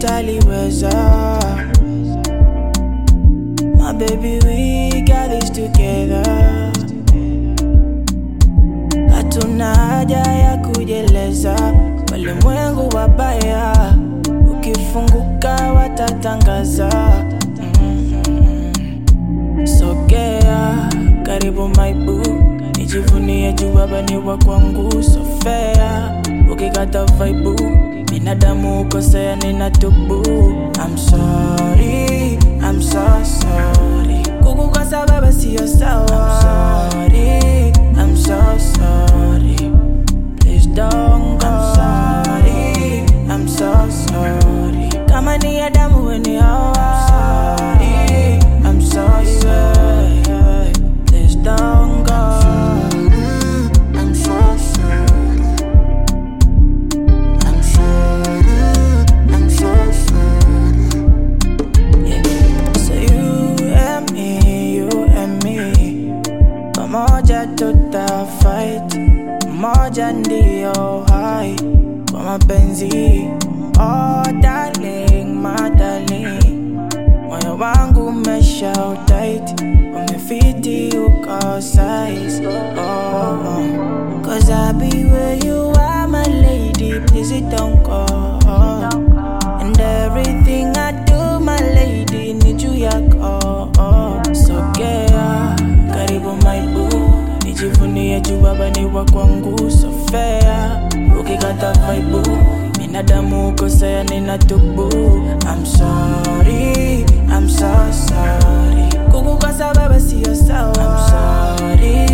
utaliweza. My baby, we got this together. Hatuna haja ya kujeleza, walimwengu wabaya, ukifunguka watatangaza. Sogea karibu my boo, nijivunie juu baba ni wa kwangu. So fair, ukikata vibe, binadamu ukosea ninatubu. I'm sorry, I'm so sorry, kukukosa baba siyo sawa. I'm sorry, I'm so sorry, please don't go. I'm sorry, I'm so sorry, kama ni Adamu we ni Hawa. I'm sorry, I'm so sorry, please don't go. I'm so sorry, I'm sorry, I'm so sorry. Yeah. So you and me, pamoja tutafight, moja ndio hai kwa mapenzi. Oh darling, my darling, moyo wangu umesha tight, umefiti uko size. Cause I be where you are, my lady, please don't go. And everything I do, my lady, need you yako. Sogea karibu my boo, nijivunie juu baba ni wa kwangu. So fair, ukikata vibe, binadamu ukosea ninatubu. I'm sorry, I'm so sorry, kukukosa baba siyo sawa. I'm sorry,